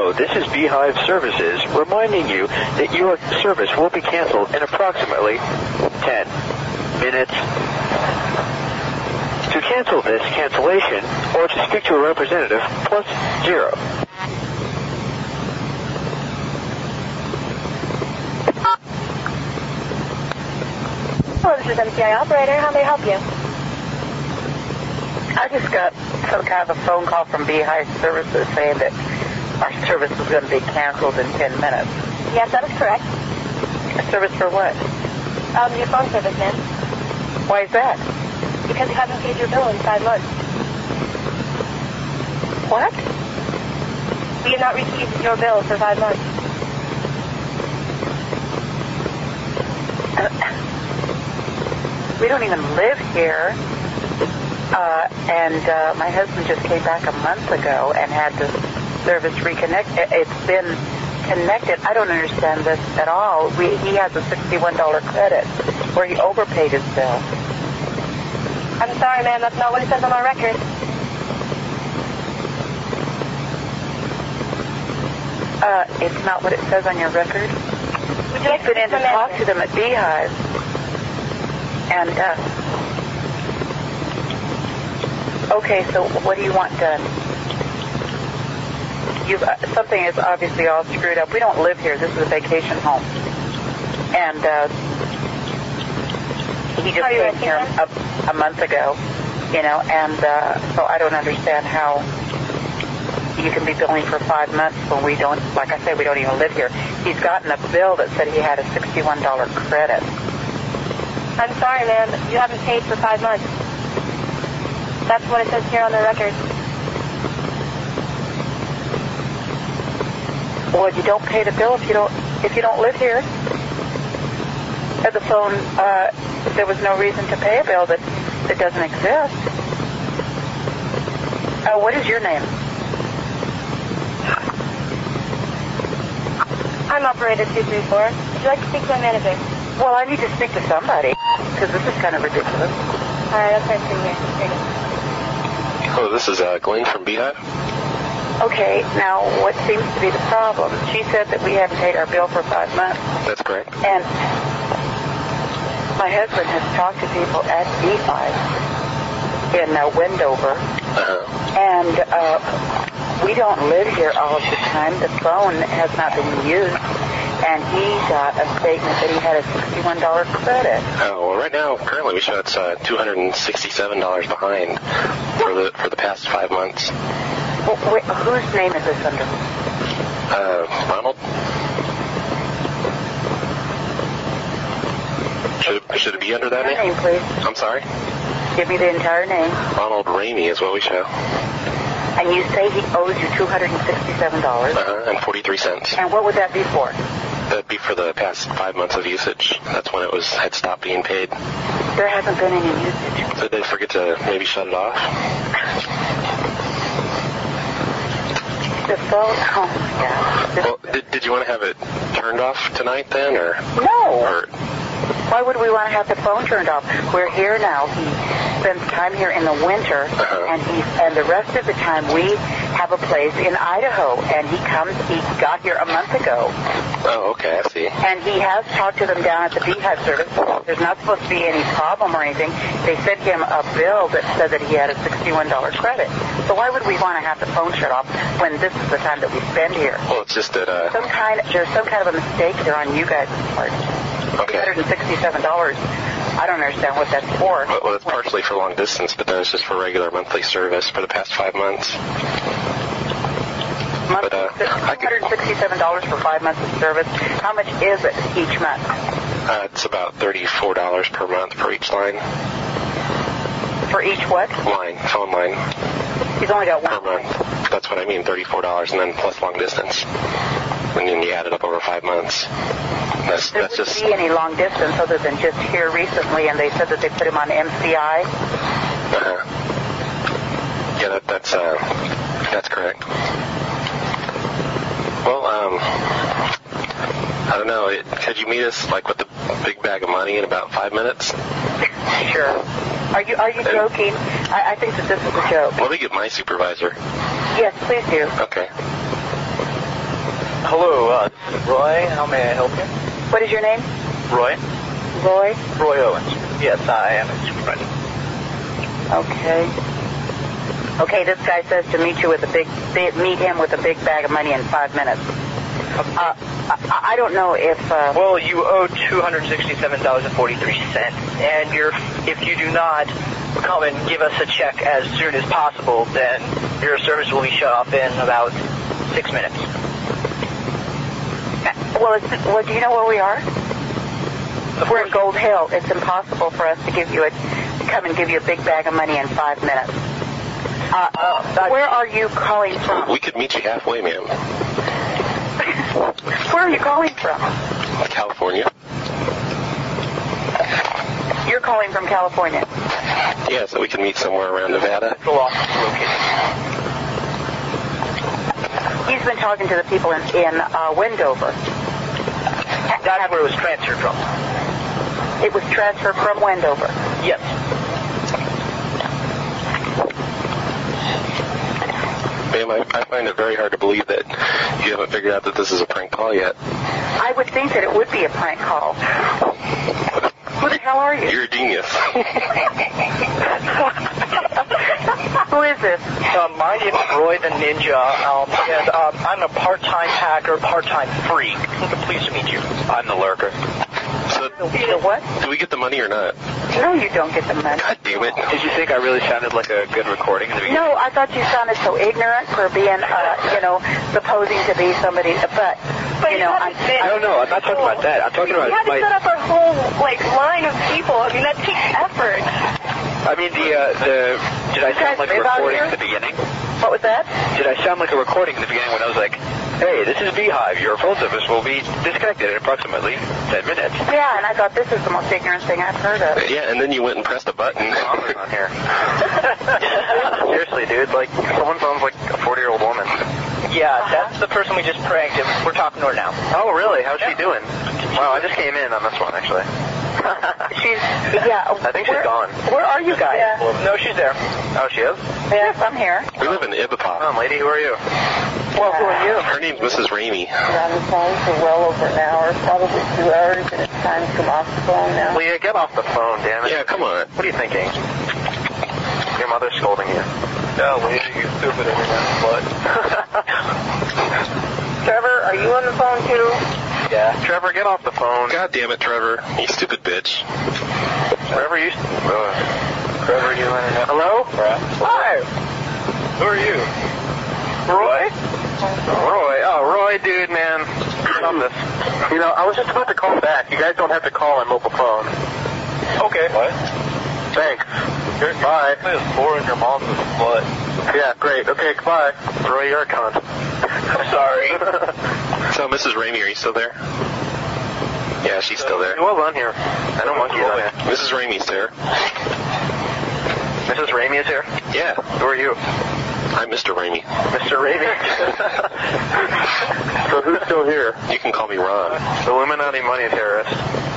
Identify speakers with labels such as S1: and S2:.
S1: Hello, this is Beehive Services reminding you that your service will be canceled in approximately 10 minutes. To cancel this cancellation or to speak to a representative, plus 0.
S2: Hello, this is MCI Operator. How may I help you?
S3: I just got some kind of a phone call from Beehive Services saying that our service was going to be canceled in 10 minutes.
S2: Yes, that is correct.
S3: A service for what?
S2: Your phone service, ma'am.
S3: Why is that?
S2: Because you haven't paid your bill in 5 months.
S3: What?
S2: We have not received your bill for 5 months.
S3: We don't even live here. And my husband just came back a month ago and had the service reconnected. It's been connected. I don't understand this at all. He has a $61 credit where he overpaid his bill.
S2: I'm sorry, ma'am. That's not what it says on our record.
S3: It's not what it says on your record?
S2: Would you like
S3: He's been in to talk to them at Beehive. And, okay, so what do you want done? Something is obviously all screwed up. We don't live here. This is a vacation home. And he just came here a month ago, and so I don't understand how you can be billing for 5 months when we don't, like I said, we don't even live here. He's gotten a bill that said he had a $61 credit.
S2: I'm sorry, ma'am. You haven't paid for 5 months. That's what it says here on the record.
S3: Well, you don't pay the bill if you don't live here. At the phone, there was no reason to pay a bill that doesn't exist. What is your name?
S2: I'm Operator 234. Would you like to speak to my manager?
S3: Well, I need to speak to somebody, because this is kind of ridiculous.
S2: All right, I'll try to see here. Here you go.
S4: Hello, this is Glenn from Beehive.
S3: Okay, now what seems to be the problem? She said that we haven't paid our bill for 5 months.
S4: That's correct.
S3: And my husband has talked to people at Beehive in Wendover, and we don't live here all of the time. The phone has not been used, and he got a statement that he had a $61 credit.
S4: Oh, well, right now, currently, we show it's $267 behind for the past 5 months.
S3: Well, whose name is this under?
S4: Ronald? Should it be under that name?
S3: Name, please.
S4: I'm sorry?
S3: Give me the entire name.
S4: Ronald Ramey is what we show.
S3: And you say he owes you $267.
S4: And 43 cents.
S3: And what would that be for?
S4: That'd be for the past 5 months of usage. That's when it had stopped being paid.
S3: There hasn't been any usage.
S4: So did they forget to maybe shut it off?
S3: The phone, oh my God.
S4: Well, did you want to have it turned off tonight then, or?
S3: No.
S4: Or,
S3: why would we want to have the phone turned off? We're here now. He spends time here in the winter, and the rest of the time we have a place in Idaho, and he got here a month ago.
S4: Oh, okay, I see.
S3: And he has talked to them down at the Beehive service. There's not supposed to be any problem or anything. They sent him a bill that said that he had a $61 credit. So why would we want to have the phone shut off when this is the time that we spend here?
S4: Well, it's just that,
S3: there's some kind of a mistake there on you guys' part.
S4: Okay.
S3: $267. I don't understand what that's for.
S4: Well, it's partially for long distance, but then it's just for regular monthly service for the past 5 months.
S3: $167 for 5 months of service. How much is it each month?
S4: It's about $34 per month for each line.
S3: For each what?
S4: Line, phone line.
S3: He's only got one.
S4: Per month. That's what I mean, $34, and then plus long distance. And then you add it up over 5 months.
S3: There wouldn't be any long distance other than just here recently, and they said that they put him on MCI.
S4: Yeah, that's correct. Well, I don't know. Could you meet us with a big bag of money in about 5 minutes?
S3: Sure. Are you joking? I think that this is a joke.
S4: Let me get my supervisor.
S3: Yes, please do.
S4: Okay.
S1: Hello, this is Roy. How may I help you?
S3: What is your name?
S1: Roy.
S3: Roy?
S1: Roy Owens. Yes, I am his supervisor.
S3: Okay. Okay, this guy says to meet him with a big bag of money in 5 minutes. I don't know if...
S1: Well, you owe $267.43, and if you do not come and give us a check as soon as possible, then your service will be shut off in about 6 minutes.
S3: Well, do you know where we are? We're in Gold Hill. It's impossible for us to come and give you a big bag of money in 5 minutes. Where are you calling from?
S4: We could meet you halfway, ma'am.
S3: Where are you calling from?
S4: California.
S3: You're calling from California?
S4: Yeah, so we can meet somewhere around Nevada.
S1: The office is located.
S3: He's been talking to the people in Wendover.
S1: That's where it was transferred from.
S3: It was transferred from Wendover?
S1: Yes.
S4: Ma'am, I find it very hard to believe that you haven't figured out that this is a prank call yet.
S3: I would think that it would be a prank call. Who the hell are you?
S4: You're a genius.
S3: Who is this?
S1: My name is Roy the Ninja, and I'm a part-time hacker, part-time freak. Pleased to meet you. I'm the lurker.
S4: So,
S3: The what?
S4: do we get the money or not?
S3: No, you don't get the money.
S4: God damn it.
S1: Did you think I really sounded like a good recording in the beginning?
S3: No, I thought you sounded so ignorant for being, supposing to be somebody, but
S1: I don't know. I'm not talking about that. I'm talking about...
S2: We had to set up our whole, line of people. I mean, that takes effort.
S1: I mean, did I sound like a recording in the beginning?
S3: What was that?
S1: Did I sound like a recording in the beginning when I was like, hey, this is Beehive. Your phone service will be disconnected in approximately 10 minutes.
S3: Yeah, and I thought this is the most ignorant thing I've heard of.
S4: Yeah, and then you went and pressed a button.
S1: I'm on here. Seriously, dude, someone sounds like a 40-year-old woman. Yeah, that's the person we just pranked. We're talking to her now. Oh, really? How's she doing? Wow, I just came in on this one, actually. I think she's gone.
S3: Where are you guys?
S1: Yeah. No, she's there. Oh, she is?
S3: Yes, I'm here.
S4: We live in Ibapaw.
S1: Come on, lady, who are you?
S3: Well, who are you?
S4: Her name's Mrs. Ramey.
S3: I'm on the phone for well over an hour, probably 2 hours, and it's time to come off the phone now.
S1: Leah, get off the phone, damn it.
S4: Yeah, come on.
S1: What are you thinking? Your mother's scolding you. No, Leah, you stupid internet slut.
S3: Trevor, are you on the phone too?
S1: Yeah. Trevor, get off the phone.
S4: God damn it, Trevor. You stupid bitch.
S1: Trevor, you... Trevor, you internet... Hello? Hi. Who are you? Roy? Roy? Oh, Roy, dude, man. Stop this. I was just about to call back. You guys don't have to call on mobile phone. Okay. What? Thanks. Bye. It's boring your mom's butt. Yeah, great. Okay, goodbye. Roy, you're a cunt. I'm sorry.
S4: So, Mrs. Ramey, are you still there? Yeah, she's still there.
S1: Who was on here? I don't want you on here.
S4: Mrs. Ramey's there.
S1: Mrs. Ramey is here?
S4: Yeah.
S1: Who are you?
S4: I'm Mr. Ramey.
S1: Mr. Ramey? So who's still here?
S4: You can call me Ron.
S1: Illuminati money terrorist.